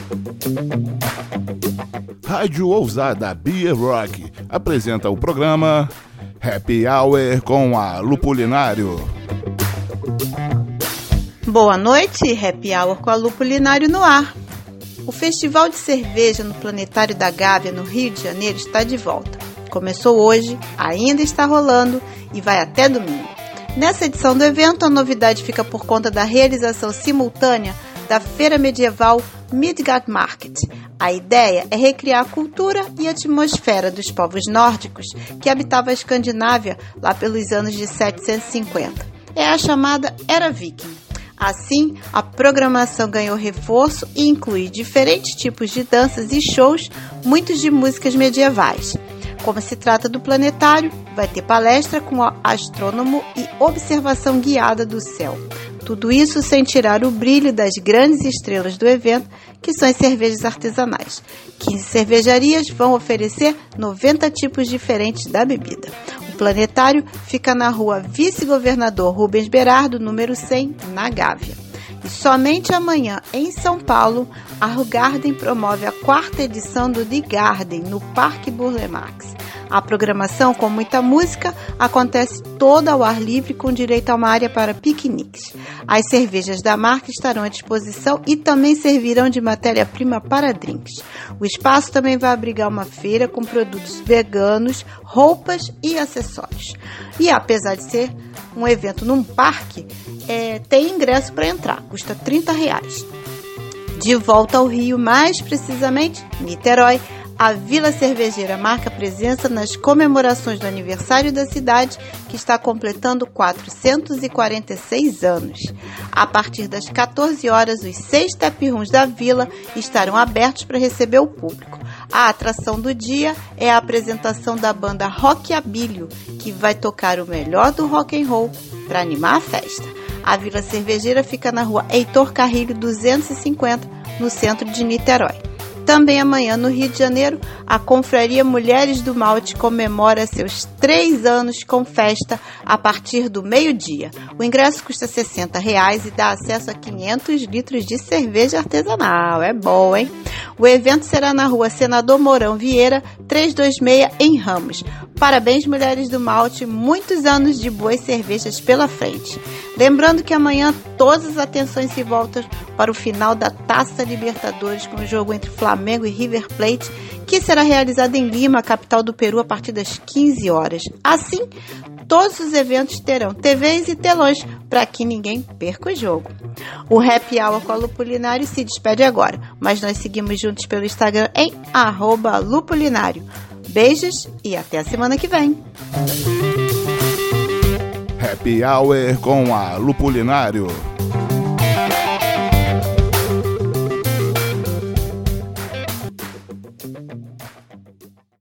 Rádio Ousada Beer Rock apresenta o programa Happy Hour com a Lupulinário. Boa noite, Happy Hour com a Lupulinário no ar. O Festival de Cerveja no Planetário da Gávea, no Rio de Janeiro, está de volta. Começou hoje, ainda está rolando e vai até domingo. Nessa edição do evento, a novidade fica por conta da realização simultânea da Feira Medieval Midgard Market. A ideia é recriar a cultura e a atmosfera dos povos nórdicos que habitavam a Escandinávia lá pelos anos de 750. É a chamada Era Viking. Assim, a programação ganhou reforço e inclui diferentes tipos de danças e shows, muitos de músicas medievais. Como se trata do planetário, vai ter palestra com o astrônomo e observação guiada do céu. Tudo isso sem tirar o brilho das grandes estrelas do evento, que são as cervejas artesanais. 15 cervejarias vão oferecer 90 tipos diferentes da bebida. O planetário fica na rua Vice-Governador Rubens Berardo, número 100, na Gávea. E somente amanhã, em São Paulo, a Garden promove a 4ª edição do The Garden, no Parque Burle Marx. A programação, com muita música, acontece toda ao ar livre, com direito a uma área para piqueniques. As cervejas da marca estarão à disposição e também servirão de matéria-prima para drinks. O espaço também vai abrigar uma feira com produtos veganos, roupas e acessórios. E apesar de ser um evento num parque, tem ingresso para entrar, custa R$30. De volta ao Rio, mais precisamente Niterói, a Vila Cervejeira marca presença nas comemorações do aniversário da cidade, que está completando 446 anos. A partir das 14 horas, os 6 taprooms da vila estarão abertos para receber o público. A atração do dia é a apresentação da banda Rockabilly, que vai tocar o melhor do rock and roll para animar a festa. A Vila Cervejeira fica na rua Heitor Carrilho 250, no centro de Niterói. Também amanhã, no Rio de Janeiro, a Confraria Mulheres do Malte comemora seus 3 anos com festa a partir do meio-dia. O ingresso custa R$60 e dá acesso a 500 litros de cerveja artesanal. É bom, hein? O evento será na rua Senador Mourão Vieira, 326, em Ramos. Parabéns, Mulheres do Malte, muitos anos de boas cervejas pela frente. Lembrando que amanhã todas as atenções se voltam para o final da Taça Libertadores, com o jogo entre Flamengo e River Plate, que será realizado em Lima, capital do Peru, a partir das 15 horas. Assim, todos os eventos terão TVs e telões para que ninguém perca o jogo. O Happy Hour com a Lupulinário se despede agora, mas nós seguimos juntos pelo Instagram em @lupulinário. Beijos e até a semana que vem. Happy Hour com a Lupulinário.